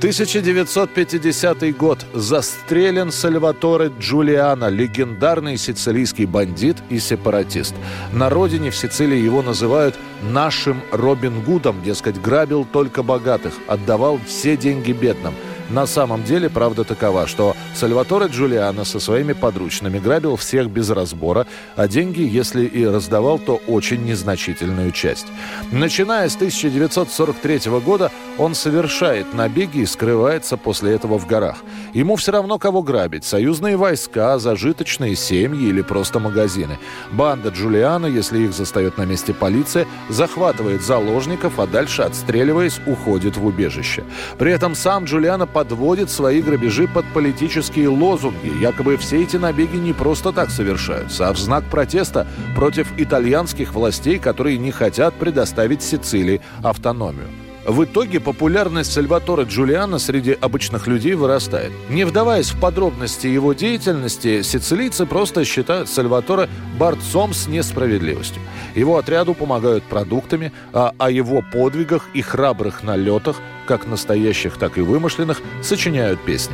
1950 год. Застрелен Сальваторе Джулиано, легендарный сицилийский бандит и сепаратист. На родине в Сицилии его называют «нашим Робин Гудом», дескать, грабил только богатых, отдавал все деньги бедным. На самом деле правда такова, что Сальваторе Джулиано со своими подручными грабил всех без разбора, а деньги, если и раздавал, то очень незначительную часть. Начиная с 1943 года он совершает набеги и скрывается после этого в горах. Ему все равно, кого грабить – союзные войска, зажиточные семьи или просто магазины. Банда Джулиано, если их застает на месте полиция, захватывает заложников, а дальше, отстреливаясь, уходит в убежище. При этом сам Джулиано подводит свои грабежи под политические лозунги. Якобы все эти набеги не просто так совершаются, а в знак протеста против итальянских властей, которые не хотят предоставить Сицилии автономию. В итоге популярность Сальваторе Джулиано среди обычных людей вырастает. Не вдаваясь в подробности его деятельности, сицилийцы просто считают Сальваторе борцом с несправедливостью. Его отряду помогают продуктами, а о его подвигах и храбрых налетах, как настоящих, так и вымышленных, сочиняют песни.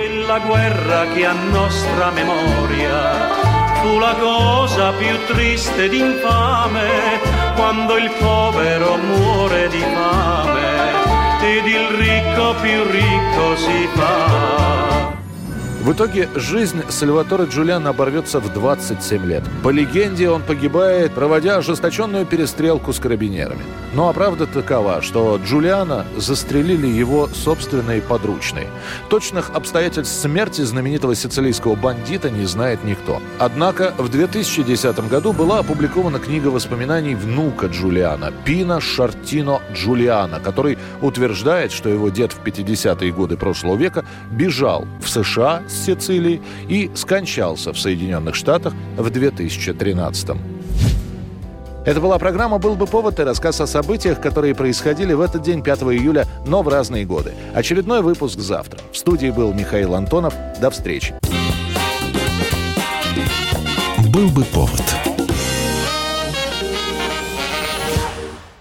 Fu la cosa più triste ed infame quando il povero muore di fame ed il ricco più ricco si fa. В итоге жизнь Сальваторе Джулиано оборвется в 27 лет. По легенде, он погибает, проводя ожесточенную перестрелку с карабинерами. Ну а правда такова, что Джулиано застрелили его собственные подручные. Точных обстоятельств смерти знаменитого сицилийского бандита не знает никто. Однако в 2010 году была опубликована книга воспоминаний внука Джулиано, Пино Шартино Джулиано, который утверждает, что его дед в 50-е годы прошлого века бежал в США с Сицилии и скончался в Соединенных Штатах в 2013-м. Это была программа «Был бы повод» и рассказ о событиях, которые происходили в этот день, 5 июля, но в разные годы. Очередной выпуск завтра. В студии был Михаил Антонов. До встречи. «Был бы повод».